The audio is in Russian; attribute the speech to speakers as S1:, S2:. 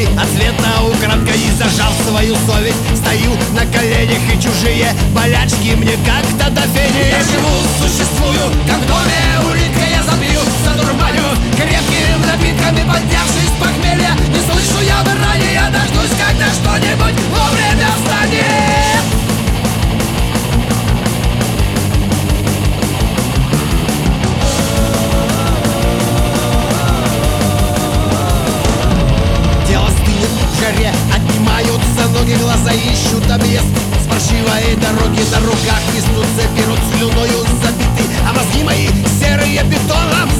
S1: пути, от света украдкой и зажав свою совесть, стою на коленях, и чужие болячки мне как-то до фени. Я живу, существую, как в доме улитка, я забью, задурманю крепкими напитками, поднявшись с похмелья. Не слышу я ранее, я дождусь, когда что-нибудь вовремя станет. Тело стынет в жаре, отнимаются ноги, глаза ищут объезд с паршивой дороги. На руках несутся, берут слюною забиты, а мозги мои серые бетоном